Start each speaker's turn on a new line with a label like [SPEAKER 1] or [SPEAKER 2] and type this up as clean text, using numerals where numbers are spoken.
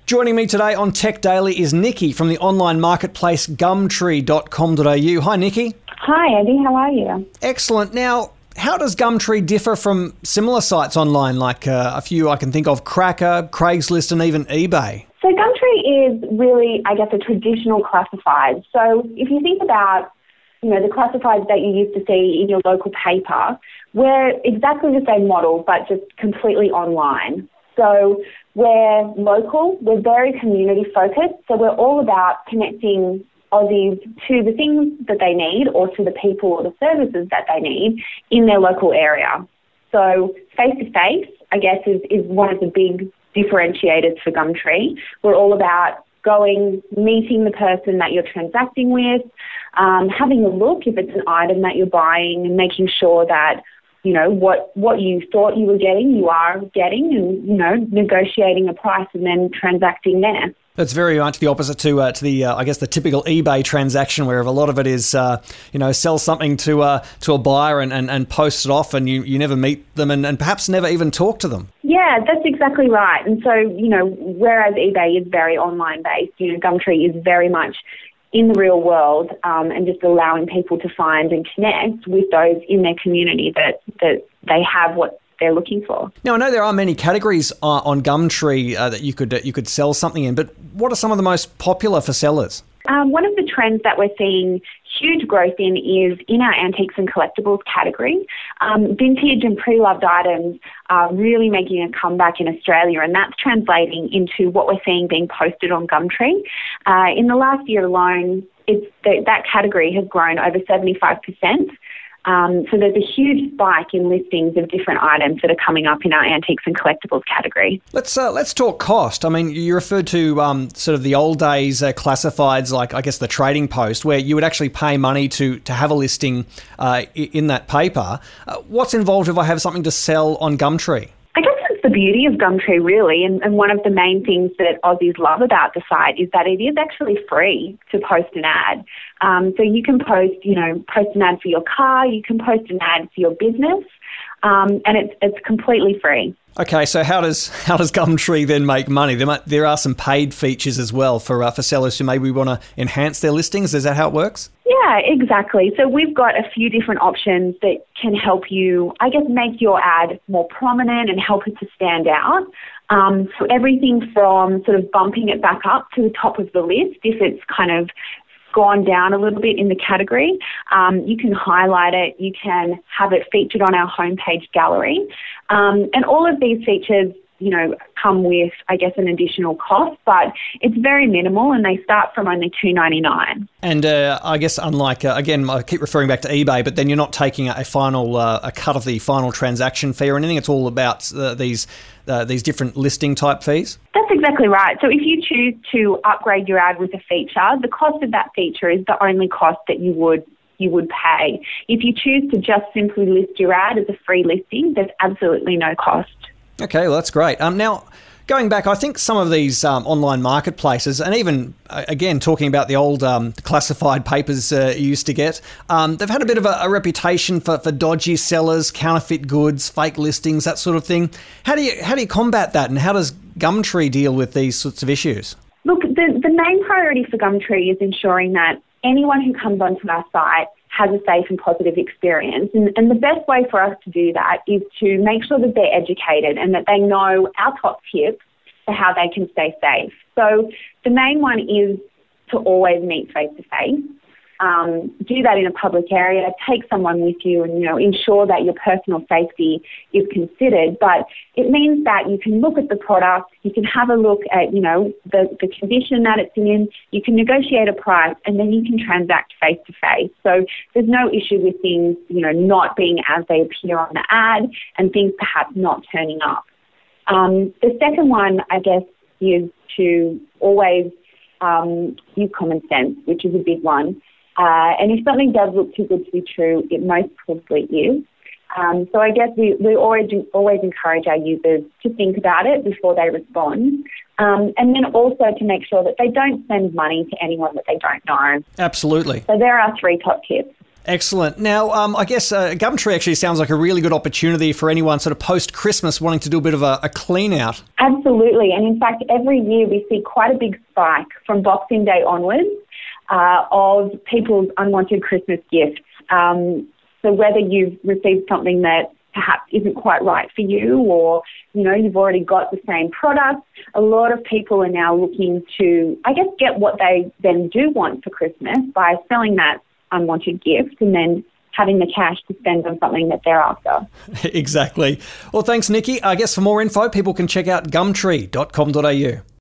[SPEAKER 1] Joining me today on Tech Daily is Nikki from the online marketplace Gumtree.com.au. Hi, Nikki.
[SPEAKER 2] Hi, Eddie. How are you?
[SPEAKER 1] Excellent. Now, how does Gumtree differ from similar sites online like a few I can think of, Cracker, Craigslist and even eBay?
[SPEAKER 2] So Gumtree is really, I guess, a traditional classified. So if you think about, the classifieds that you used to see in your local paper, we're exactly the same model, but just completely online. So we're local, we're very community focused, so we're all about connecting Aussies to the things that they need or to the people or the services that they need in their local area. So face-to-face, I guess, is one of the big differentiators for Gumtree. We're all about going, meeting the person that you're transacting with, having a look if it's an item that you're buying and making sure that, what you thought you were getting, you are getting and, negotiating a price and then transacting there.
[SPEAKER 1] That's very much the opposite to the typical eBay transaction, where a lot of it is, sell something to a buyer and post it off, and you never meet them and perhaps never even talk to them.
[SPEAKER 2] Yeah, that's exactly right. And so, whereas eBay is very online based, Gumtree is very much in the real world and just allowing people to find and connect with those in their community that they have what they're looking for.
[SPEAKER 1] Now, I know there are many categories on Gumtree that you could sell something in, but what are some of the most popular for sellers?
[SPEAKER 2] One of the trends that we're seeing huge growth in is in our antiques and collectibles category. Vintage and pre-loved items are really making a comeback in Australia, and that's translating into what we're seeing being posted on Gumtree. In the last year alone, that category has grown over 75%. So there's a huge spike in listings of different items that are coming up in our antiques and collectibles category. Let's
[SPEAKER 1] talk cost. I mean, you referred to sort of the old days classifieds, like I guess the Trading Post, where you would actually pay money to have a listing in that paper. What's involved if I have something to sell on Gumtree?
[SPEAKER 2] I guess it's the beauty of Gumtree, really, and one of the main things that Aussies love about the site is that it is actually free to post an ad. So you can post an ad for your car, you can post an ad for your business, and it's completely free.
[SPEAKER 1] Okay, so how does Gumtree then make money? There are some paid features as well for sellers who maybe want to enhance their listings. Is that how it works?
[SPEAKER 2] Yeah, exactly. So we've got a few different options that can help you, I guess, make your ad more prominent and help it to stand out. So everything from sort of bumping it back up to the top of the list if it's kind of gone down a little bit in the category. You can highlight it. You can have it featured on our homepage gallery. And all of these features, come with, I guess, an additional cost, but it's very minimal and they start from only $2.99.
[SPEAKER 1] And I guess unlike, again, I keep referring back to eBay, but then you're not taking a final a cut of the final transaction fee or anything. It's all about these different listing type fees?
[SPEAKER 2] That's exactly right. So if you choose to upgrade your ad with a feature, the cost of that feature is the only cost that you would pay. If you choose to just simply list your ad as a free listing, there's absolutely no cost.
[SPEAKER 1] Okay, well, that's great. Now, going back, I think some of these online marketplaces, and even, again, talking about the old classified papers you used to get, they've had a bit of a reputation for dodgy sellers, counterfeit goods, fake listings, that sort of thing. How do you combat that, and how does Gumtree deal with these sorts of issues?
[SPEAKER 2] Look, the main priority for Gumtree is ensuring that anyone who comes onto our site has a safe and positive experience. And the best way for us to do that is to make sure that they're educated and that they know our top tips for how they can stay safe. So the main one is to always meet face-to-face. Do that in a public area, take someone with you and, ensure that your personal safety is considered. But it means that you can look at the product, you can have a look at, the condition that it's in, you can negotiate a price, and then you can transact face-to-face. So there's no issue with things, not being as they appear on the ad and things perhaps not turning up. The second one, I guess, is to always use common sense, which is a big one. And if something does look too good to be true, it most probably is. So I guess we always encourage our users to think about it before they respond. And then also to make sure that they don't send money to anyone that they don't know.
[SPEAKER 1] Absolutely.
[SPEAKER 2] So there are 3 top tips.
[SPEAKER 1] Excellent. Now, I guess Gumtree actually sounds like a really good opportunity for anyone sort of post-Christmas wanting to do a bit of a clean out.
[SPEAKER 2] Absolutely. And in fact, every year we see quite a big spike from Boxing Day onwards of people's unwanted Christmas gifts. So whether you've received something that perhaps isn't quite right for you, or, you know, you've already got the same product, a lot of people are now looking to, I guess, get what they then do want for Christmas by selling that unwanted gift and then having the cash to spend on something that they're after.
[SPEAKER 1] Exactly. Well, thanks, Nikki. I guess for more info, people can check out gumtree.com.au.